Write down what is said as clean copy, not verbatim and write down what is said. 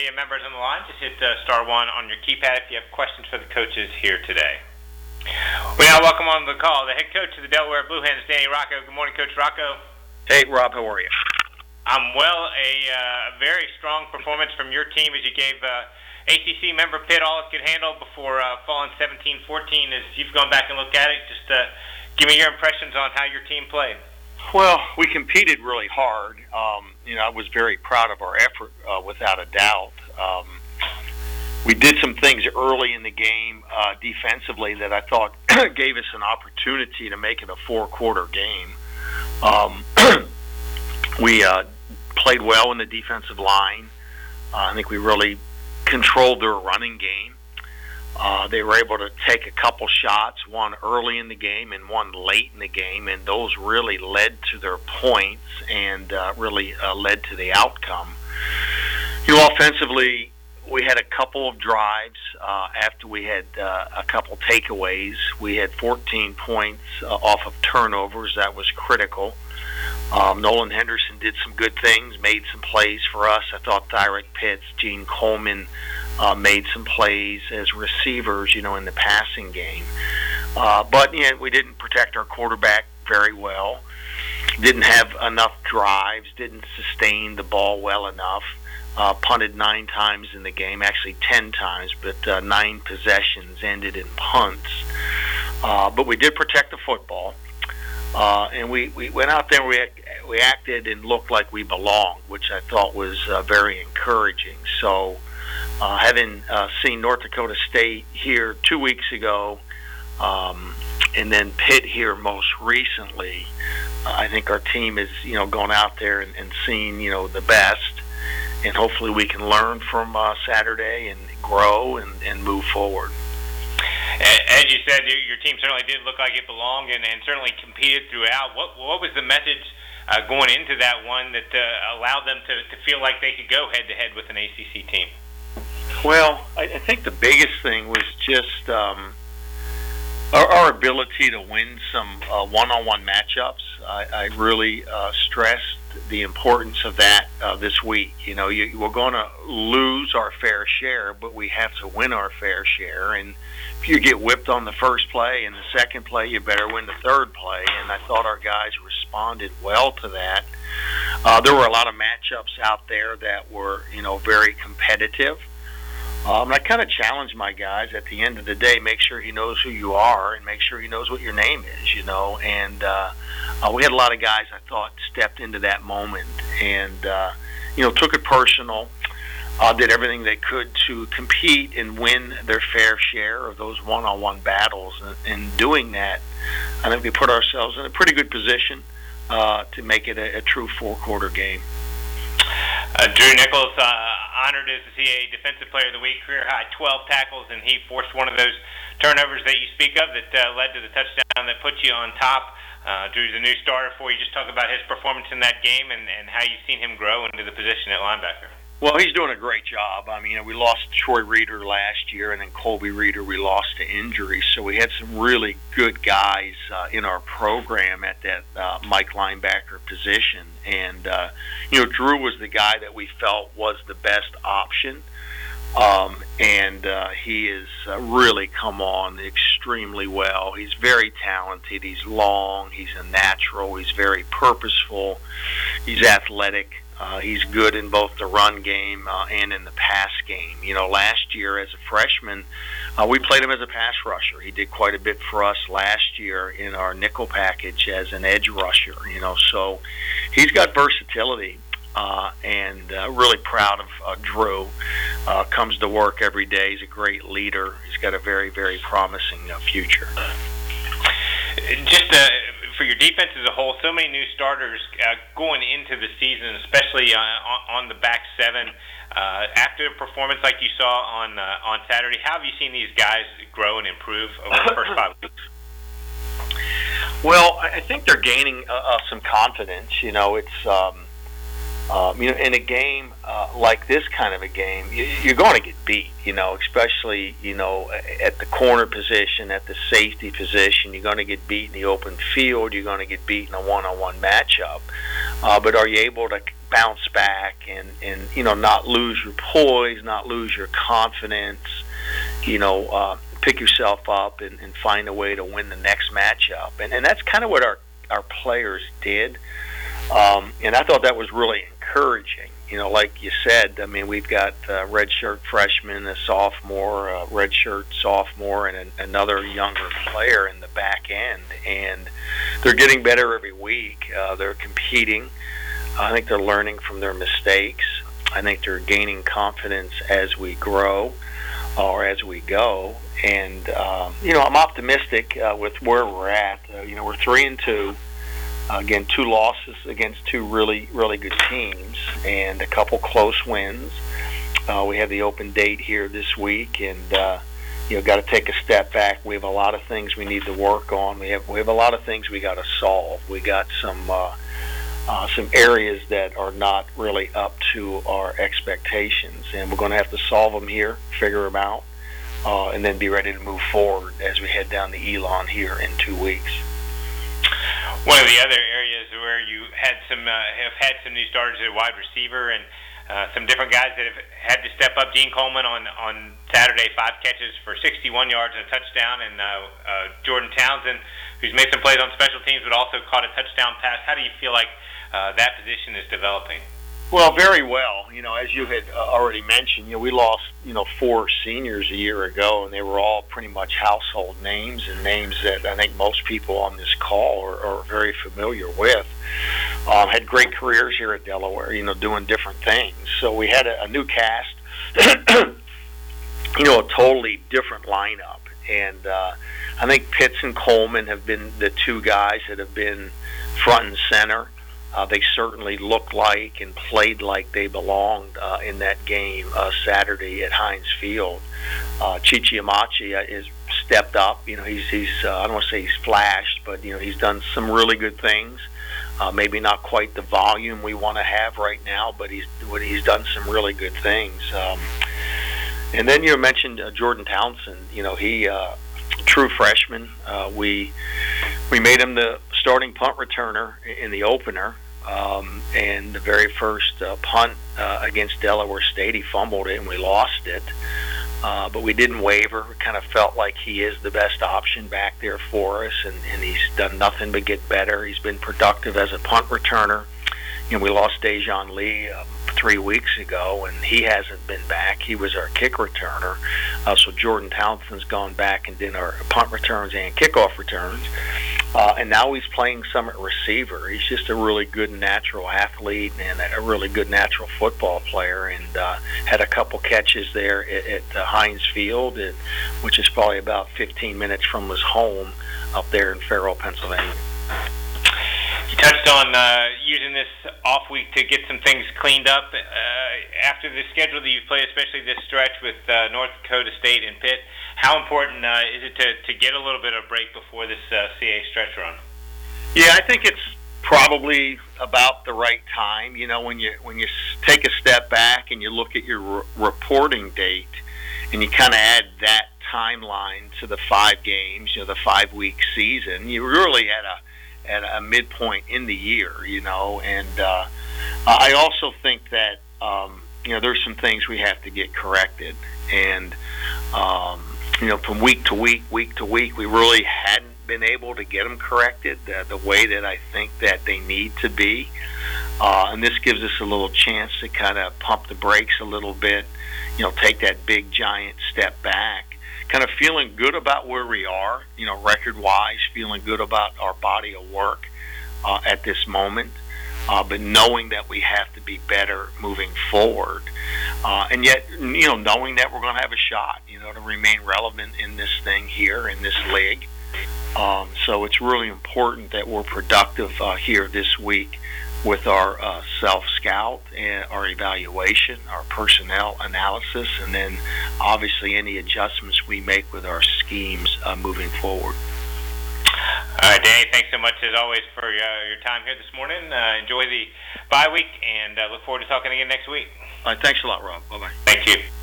media members on the line, just hit star one on your keypad if you have questions for the coaches here today. We now welcome on the call the head coach of the Delaware Blue Hens, Danny Rocco. Good morning, Coach Rocco. Hey, Rob, how are you? I'm well. A very strong performance from your team as you gave ACC member Pitt all it could handle before falling 17-14. As you've gone back and looked at it, just give me your impressions on how your team played. Well, we competed really hard. I was very proud of our effort, without a doubt. We did some things early in the game defensively that I thought gave us an opportunity to make it a four-quarter game. We played well in the defensive line. I think we really controlled their running game. They were able to take a couple shots, one early in the game and one late in the game, and those really led to their points and really led to the outcome. Offensively, we had a couple of drives after we had a couple takeaways. We had 14 points off of turnovers. That was critical. Nolan Henderson did some good things, made some plays for us. I thought Thyrick Pitts, Gene Coleman made some plays as receivers, in the passing game. But we didn't protect our quarterback very well. Didn't have enough drives, didn't sustain the ball well enough. Punted 9 times in the game, actually 10 times, but 9 possessions ended in punts. But we did protect the football. And we went out there, we acted and looked like we belonged, which I thought was very encouraging. So having seen North Dakota State here 2 weeks ago, and then Pitt here most recently, I think our team is, going out there and seeing, the best. And hopefully we can learn from Saturday and grow and move forward. As you said, your team certainly did look like it belonged and certainly competed throughout. What was the message going into that one that allowed them to feel like they could go head-to-head with an ACC team? Well, I think the biggest thing was just our ability to win some one-on-one matchups. I really stressed the importance of that this week. We're going to lose our fair share, but we have to win our fair share. And if you get whipped on the first play and the second play, you better win the third play. And I thought our guys responded well to that. There were a lot of matchups out there that were, very competitive. And I kind of challenged my guys at the end of the day, make sure he knows who you are and make sure he knows what your name is, And we had a lot of guys, I thought, stepped into that moment and, took it personal, did everything they could to compete and win their fair share of those one-on-one battles. And doing that, I think we put ourselves in a pretty good position to make it a true four-quarter game. Drew Nichols, honored to see a Defensive Player of the Week, career high 12 tackles, and he forced one of those turnovers that you speak of that led to the touchdown that put you on top. Drew's a new starter for you. Just talk about his performance in that game and how you've seen him grow into the position at linebacker. Well, he's doing a great job. I mean, we lost Troy Reeder last year, and then Colby Reeder we lost to injury. So we had some really good guys in our program at that Mike linebacker position. And, Drew was the guy that we felt was the best option. And he has really come on extremely well. He's very talented. He's long. He's a natural. He's very purposeful. He's athletic. He's good in both the run game and in the pass game. Last year as a freshman, we played him as a pass rusher. He did quite a bit for us last year in our nickel package as an edge rusher. So he's got versatility. And really proud of Drew. Comes to work every day. He's a great leader. He's got a very, very promising future. Just for your defense as a whole, so many new starters going into the season, especially on the back seven. After a performance like you saw on Saturday, how have you seen these guys grow and improve over the first 5 weeks? Well, I think they're gaining some confidence. It's in a game like this kind of a game, you're going to get beat, especially, at the corner position, at the safety position. You're going to get beat in the open field. You're going to get beat in a one-on-one matchup. But are you able to bounce back and not lose your poise, not lose your confidence, pick yourself up and find a way to win the next matchup. And that's kind of what our players did. And I thought that was really encouraging. Like you said, I mean, we've got a redshirt freshman, a sophomore, a redshirt sophomore, and another younger player in the back end. And they're getting better every week. They're competing. I think they're learning from their mistakes. I think they're gaining confidence as we grow or as we go. And, I'm optimistic with where we're at. We're 3-2. Again, 2 losses against 2 really, really good teams and a couple close wins. We have the open date here this week, and got to take a step back. We have a lot of things we need to work on. We have a lot of things we got to solve. We got some areas that are not really up to our expectations, and we're going to have to solve them here, figure them out, and then be ready to move forward as we head down to Elon here in 2 weeks. One of the other areas where you have had some new starters at wide receiver and some different guys that have had to step up. Gene Coleman on Saturday, 5 catches for 61 yards and a touchdown, and Jordan Townsend, who's made some plays on special teams but also caught a touchdown pass. How do you feel like that position is developing? Well, very well. As you had already mentioned, we lost, 4 seniors a year ago, and they were all pretty much household names and names that I think most people on this call are very familiar with. Had great careers here at Delaware, doing different things. So we had a new cast, a totally different lineup. And I think Pitts and Coleman have been the 2 guys that have been front and center. They certainly looked like and played like they belonged in that game Saturday at Heinz Field. Chichi Amachi is stepped up. He's I don't want to say he's flashed, but he's done some really good things. Maybe not quite the volume we want to have right now, but he's done some really good things. And then you mentioned Jordan Townsend. He true freshman. We made him the starting punt returner in the opener. And the very first punt against Delaware State, he fumbled it and we lost it. But we didn't waver. We kind of felt like he is the best option back there for us, and he's done nothing but get better. He's been productive as a punt returner. We lost Dejan Lee 3 weeks ago, and he hasn't been back. He was our kick returner. So Jordan Townsend's gone back and did our punt returns and kickoff returns. And now he's playing some at receiver. He's just a really good natural athlete and a really good natural football player, and had a couple catches there at Heinz Field, which is probably about 15 minutes from his home up there in Farrell, Pennsylvania. You touched on using this off week to get some things cleaned up. After the schedule that you've played, especially this stretch with North Dakota State and Pitt, how important is it to get a little bit of break before this CA stretch run? Yeah, I think it's probably about the right time. When you take a step back and you look at your reporting date, and you kind of add that timeline to the 5 games, the 5-week season, you really at a midpoint in the year, and I also think that there's some things we have to get corrected, and from week to week, we really hadn't been able to get them corrected the way that I think that they need to be, and this gives us a little chance to kind of pump the brakes a little bit, take that big giant step back. Kind of feeling good about where we are, record-wise, feeling good about our body of work at this moment, but knowing that we have to be better moving forward, and yet, knowing that we're going to have a shot, to remain relevant in this thing here, in this league. So it's really important that we're productive here this week with our self-scout and our evaluation, our personnel analysis, and then obviously any adjustments we make with our schemes moving forward. All right, Danny, thanks so much as always for your time here this morning. Enjoy the bye week, and look forward to talking again next week. All right, thanks a lot, Rob. Bye-bye. Thank you.